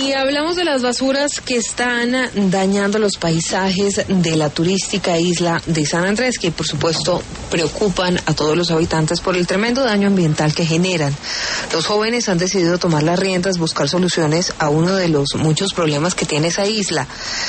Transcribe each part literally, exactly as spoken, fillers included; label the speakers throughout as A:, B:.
A: Y hablamos de las basuras que están dañando los paisajes de la turística isla de San Andrés, que por supuesto preocupan a todos los habitantes por el tremendo daño ambiental que generan. Los jóvenes han decidido tomar las riendas, buscar soluciones a uno de los muchos problemas que tiene esa isla.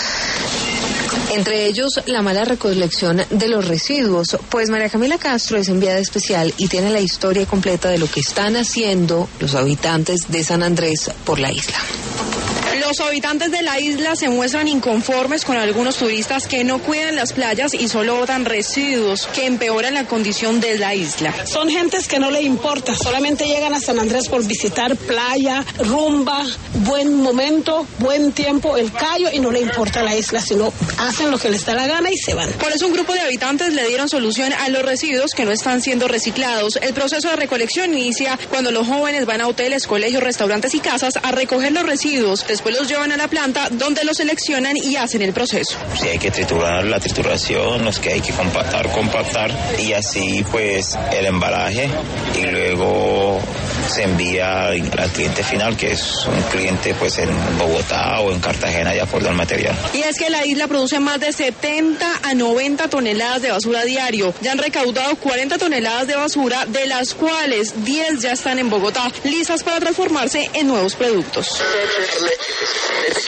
A: Entre ellos, la mala recolección de los residuos. Pues María Camila Castro es enviada especial y tiene la historia completa de lo que están haciendo los habitantes de San Andrés por la isla.
B: Los habitantes de la isla se muestran inconformes con algunos turistas que no cuidan las playas y solo botan residuos que empeoran la condición de la isla.
C: Son gentes que no les importa, solamente llegan a San Andrés por visitar playa, rumba, buen momento, buen tiempo, el callo, y no le importa la isla, sino hacen lo que les da la gana y se van.
B: Por eso un grupo de habitantes le dieron solución a los residuos que no están siendo reciclados. El proceso de recolección inicia cuando los jóvenes van a hoteles, colegios, restaurantes y casas a recoger los residuos. Después los llevan a la planta donde los seleccionan y hacen el proceso.
D: Si hay que triturar, la trituración, los que hay que compactar, compactar y así pues el embalaje, y luego se envía al cliente final, que es un cliente pues en Bogotá o en Cartagena, ya por el material.
B: Y es que la isla produce más de setenta a noventa toneladas de basura a diario. Ya han recaudado cuarenta toneladas de basura, de las cuales diez ya están en Bogotá, listas para transformarse en nuevos productos.